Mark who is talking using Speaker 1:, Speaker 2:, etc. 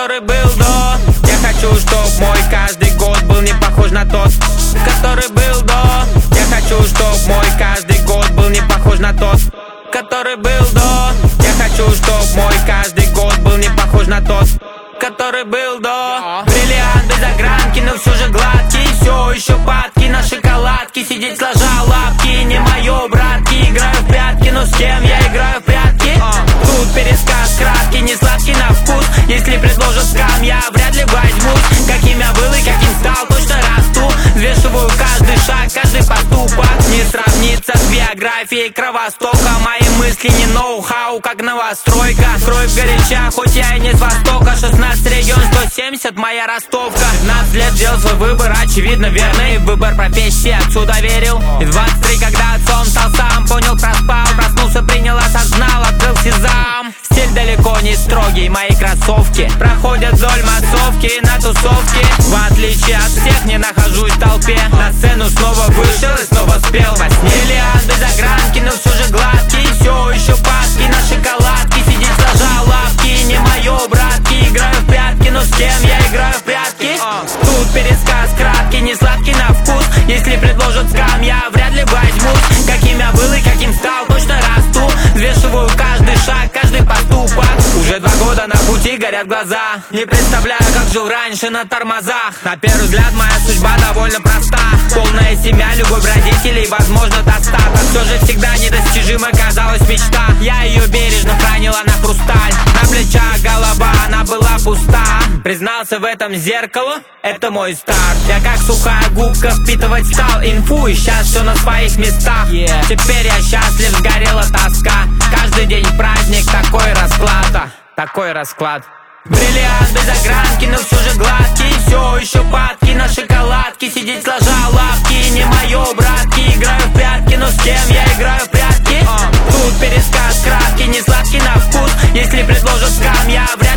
Speaker 1: который был до. Я хочу, чтоб мой каждый год был не похож на тот, который был до. Я хочу, чтоб мой каждый год был не похож на тот, который был до. Я хочу, чтоб мой каждый год был не похож на тот, который был до. Бриллиант без огранки, но все же гладкий. Все еще падки на шоколадки. Сидеть сложа лапки, не мое, братки. Играю в прятки, но с кем я играю в прятки? Тут пересказ краткий, не сладкий на вкус. Если предложат скам, я вряд ли возьмусь. Каким я был и каким стал, точно расту. Взвешиваю каждый шаг, каждый поступок. Не сравнится с биографией Кровостока. Мои мысли не ноу-хау, как новостройка. Кровь горяча, хоть я и не с Востока. 16 регион, 170, моя ростовка. 15 лет делал свой выбор, очевидно верный. Выбор профессии отцу доверил. И 23, когда отцом стал сам, понял, проспал. Проснулся, принял, осознал, открыл сезам. Стиль далеко не строгий, мои кроссовки проходят вдоль массовки на тусовке. В отличие от всех, не нахожусь в толпе. На сцену снова вышел и снова спел во сне. Бриллиант без огранки, но все же гладкий. Все еще падки на шоколадки. Сидеть сложа лапки, не мое, братки. Играю в прятки, но с кем я играю в прятки? Тут пересказ краткий, не сладкий на вкус. Если предложат скам, я вряд ли возьмусь. Каким я был и каким стал, точно расту. Взвешиваю каждый шаг, каждый поступок. Уже 2 года на пути, горят глаза. Не представляю, как жил раньше на тормозах. На первый взгляд моя судьба довольно проста. Полная семья, любовь родителей, возможно достаток. Все же всегда недостижимой казалась мечта. Я ее бережно хранила на хрусталь. На плечах голова, она была пуста. Признался в этом зеркалу, это мой старт. Я как сухая губка впитывать стал инфу. И сейчас все на своих местах. Теперь я счастлив, сгорела тоска. Каждый день праздник, такой расклад. Такой расклад. Бриллиант без огранки, но все же гладкий. Все еще падки на шоколадки. Сидеть сложа лапки, не мое, братки. Играю в прятки, но с кем я играю в прятки? Тут пересказ краткий, не сладкий на вкус. Если предложат скам, я вряд